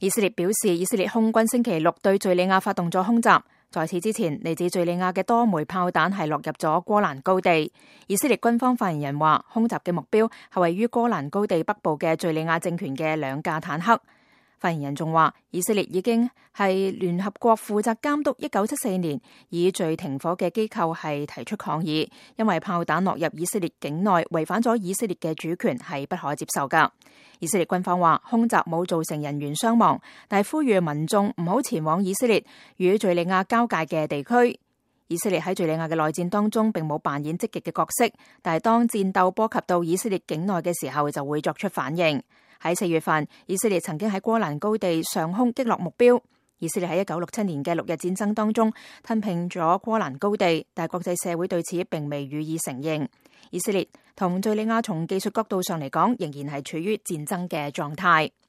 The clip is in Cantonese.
以色列表示，以色列空軍星期六對敘利亞發動咗空襲。在此之前，嚟自敘利亞嘅多枚炮彈係落入咗戈蘭高地。以色列軍方發言人話，空襲嘅目標係位於戈蘭高地北部嘅敘利亞政權嘅2架坦克。發言人仲話，以色列已經係聯合國負責監督1974年以敘停火嘅機構係提出抗議，因為炮彈落入以色列境內，違反咗以色列嘅主權，係不可接受噶。以色列軍方話，空襲冇造成人員傷亡，但係呼籲民眾唔好前往以色列與敘利亞交界嘅地區。以色列喺敘利亞嘅內戰當中並冇扮演積極嘅角色，但係當戰鬥波及到以色列境內嘅時候，就會作出反應。喺4月份，以色列曾經喺戈蘭高地上空擊落目標。以色列喺1967年嘅6日戰爭當中吞併咗戈蘭高地，但係國際社會對此並未予以承認。以色列同敘利亞從技術角度上嚟講，仍然係處於戰爭嘅狀態。